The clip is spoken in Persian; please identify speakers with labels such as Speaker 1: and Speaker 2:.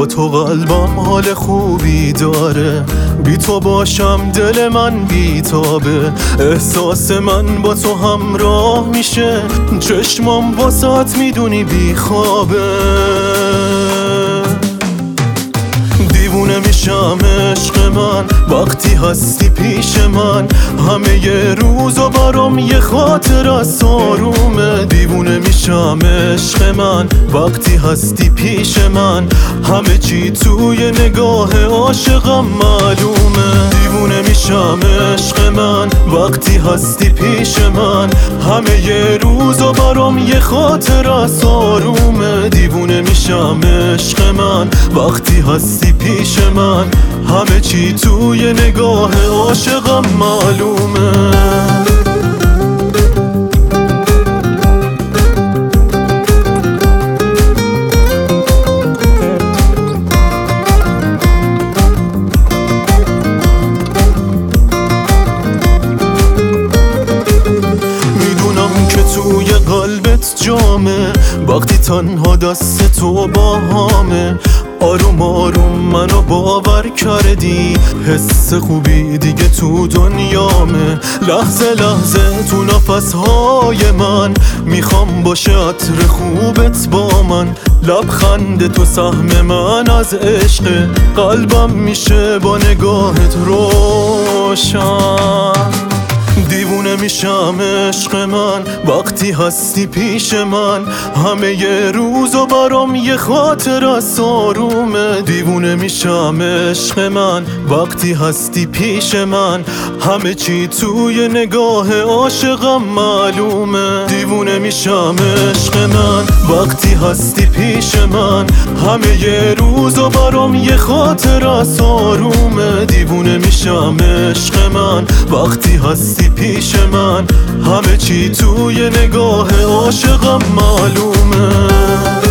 Speaker 1: با تو قلبم حال خوبی داره، بی تو باشم دل من بیتابه. احساس من با تو همراه میشه، چشمام واسات میدونی بیخوابه. دیوونه میشم عشق من وقتی هستی پیش من، همه ی روزا برام یه خاطر از آرومه. دیوونه میشم عشق من وقتی هستی پیش من، همه چی توی نگاه عاشقم معلومه. دیوونه میشم عشق من وقتی هستی پیش من، همه ی روزا برام یه خاطر از آرومه. دیوونه میشم عشق من وقتی هستی پیش من، همه چی توی نگاه عاشقم معلومه. توی قلبت جامه وقتی تنها دست تو با همه. آروم آروم منو باور کردی، حس خوبی دیگه تو دنیامه. لحظه لحظه تو نفسهای من میخوام باشه عطر خوبت با من. لبخند تو سهم من از عشق، قلبم میشه با نگاهت روشن. دیوونه میشم عشق من وقتی هستی پیش من، همه ی روزا برام یه خاطر از آرومه. دیوونه میشم عشق من وقتی هستی پیش من، همه چی توی نگاه عاشقم معلومه. دیوونه میشم عشق من وقتی هستی پیش من، همه ی روزا برام یه خاطر از آرومه. دیوونه میشم عشق من وقتی هستی پیش من، همه چی توی نگاه عاشقم معلومه.